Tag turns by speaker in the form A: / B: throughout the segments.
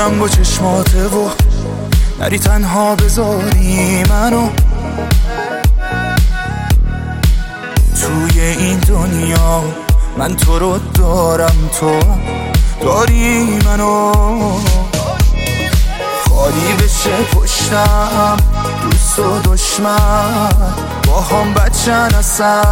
A: دارم با چشماته و نری تنها بذاری منو توی این دنیا. من تو رو دارم، تو داری منو. خالی بشه پشتم، دوست و دشمن با هم بچن اصلا.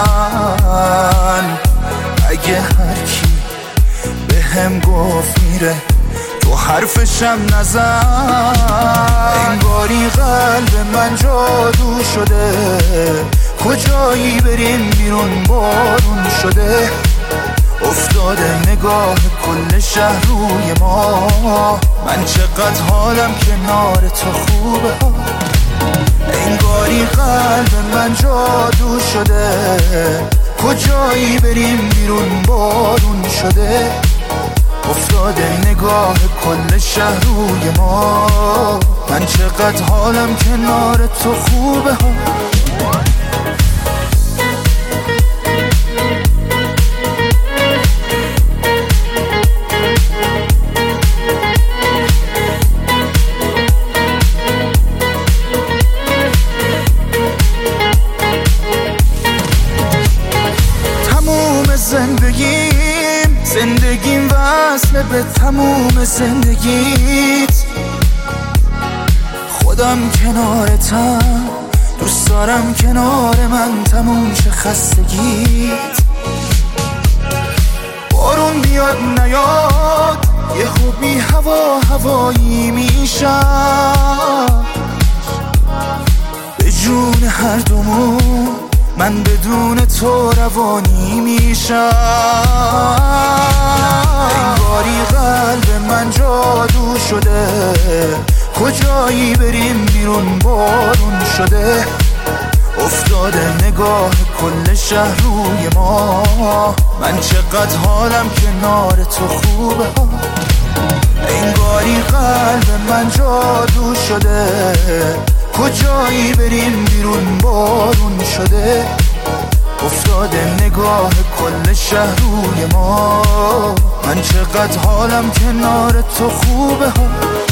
A: اگه هر کی به هم گفت میره تو حرفشم نزن. انگاری قلب من جادو شده، کجایی بریم بیرون بارون شده. افتاده نگاه کل شهر روی ما، من چقدر حالم کنار تو خوبه. انگاری قلب من جادو شده، کجایی بریم بیرون بارون شده. افتاده نگاه کل شهر روی ما، من چقدر حالم کنار تو خوبه. زندگیم وصله به تموم زندگیت. خودم کنارتم، دوست دارم کنار من تموم شه خستگیت. بارون بیاد نیاد یه خوبی هوایی میشم. به جون هر دومون من بدون تو روانی میشم. انگاری قلب من جادو شده، کجایی بریم بیرون بارون شده. افتاده نگاه کل شهر روی ما، من چقدر حالم کنار تو خوبه. انگاری قلب من جادو شده، کجایی بریم بیرون بارون شده. افتاده نگاه کل شهر روی ما، من چقدر حالم کنار تو خوبه.